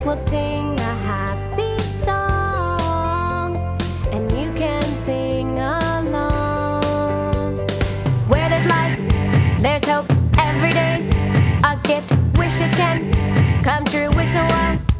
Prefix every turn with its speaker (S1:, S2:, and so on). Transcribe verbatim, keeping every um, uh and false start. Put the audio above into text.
S1: We'll sing a happy song, and you can sing along. Where there's life, there's hope. Every day's a gift. Wishes can come true with someone.